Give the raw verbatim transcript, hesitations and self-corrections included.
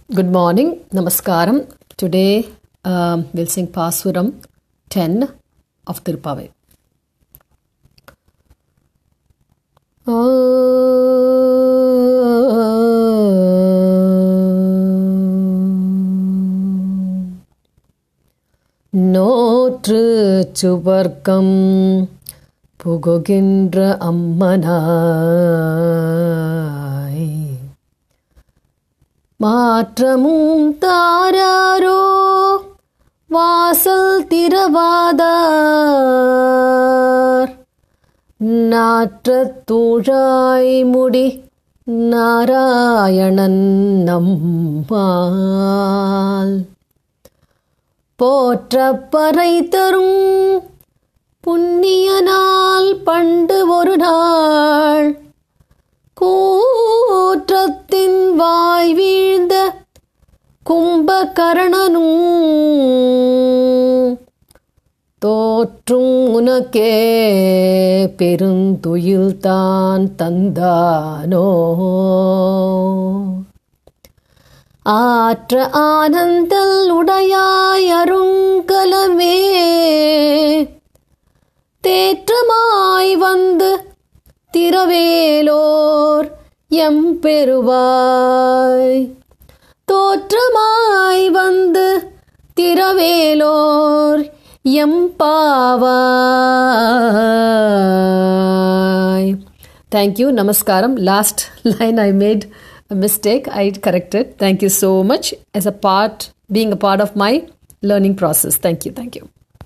Good morning, Namaskaram. Today um, we'll sing Pasuram ten of Tirupavai. நோற்று சுவர்க்கம் புகுகின்ற அம்மனாய் மாற்றமும் தாராரோ வாசல் திறவாதார் நாற்றத் தூழாய் முடி நாராயணன் நம்மால் போற்றப் பறை தரும் புண்ணிய நாள் பண்டு ஒரு நாள் கூற்றத்தின் வாய் வீழ்ந்த கும்பகர்ணனும் தோற்றும் உனக்கே பெருந்துயில் தான் தந்தானோ ஆற்ற ஆனந்தல் உடையாய் அருங்கலமே தேற்றமாய் வந்து திரவேலோர் எம்பெருவாய் தோற்றமாய் வந்து திரவேலோர் எம்பாவாய். Thank you. Namaskaram. Last line I made a mistake. I corrected. Thank you so much as a part, being a part of my learning process. Thank you. Thank you.